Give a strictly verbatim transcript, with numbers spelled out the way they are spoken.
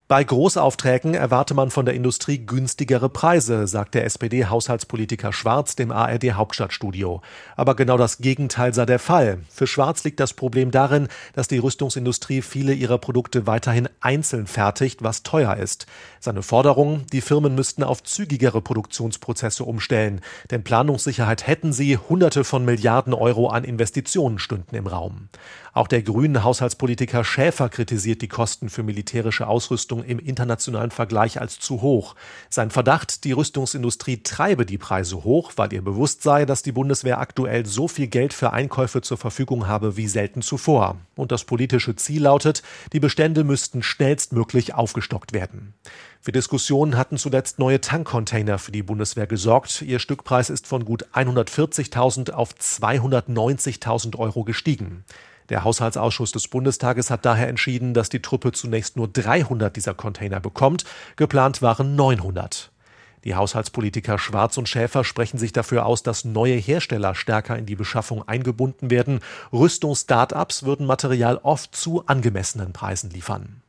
Bei Großaufträgen erwarte man von der Industrie günstigere Preise, sagt der S P D-Haushaltspolitiker Schwarz dem A R D-Hauptstadtstudio. Aber genau das Gegenteil sei der Fall. Für Schwarz liegt das Problem darin, dass die Rüstungsindustrie viele ihrer Produkte weiterhin einzeln fertigt, was teuer ist. Seine Forderung, die Firmen müssten auf zügigere Produktionsprozesse umstellen. Denn Planungssicherheit hätten sie, Hunderte von Milliarden Euro an Investitionen stünden im Raum. Auch der grünen Haushaltspolitiker Schäfer kritisiert die Kosten für militärische Ausrüstung im internationalen Vergleich als zu hoch. Sein Verdacht, die Rüstungsindustrie treibe die Preise hoch, weil ihr bewusst sei, dass die Bundeswehr aktuell so viel Geld für Einkäufe zur Verfügung habe wie selten zuvor. Und das politische Ziel lautet, die Bestände müssten schnellstmöglich aufgestockt werden. Für Diskussionen hatten zuletzt neue Tankcontainer für die Bundeswehr gesorgt. Ihr Stückpreis ist von gut hundertvierzigtausend auf zweihundertneunzigtausend Euro gestiegen. Der Haushaltsausschuss des Bundestages hat daher entschieden, dass die Truppe zunächst nur dreihundert dieser Container bekommt. Geplant waren neunhundert. Die Haushaltspolitiker Schwarz und Schäfer sprechen sich dafür aus, dass neue Hersteller stärker in die Beschaffung eingebunden werden. Rüstungs-Start-ups würden Material oft zu angemessenen Preisen liefern.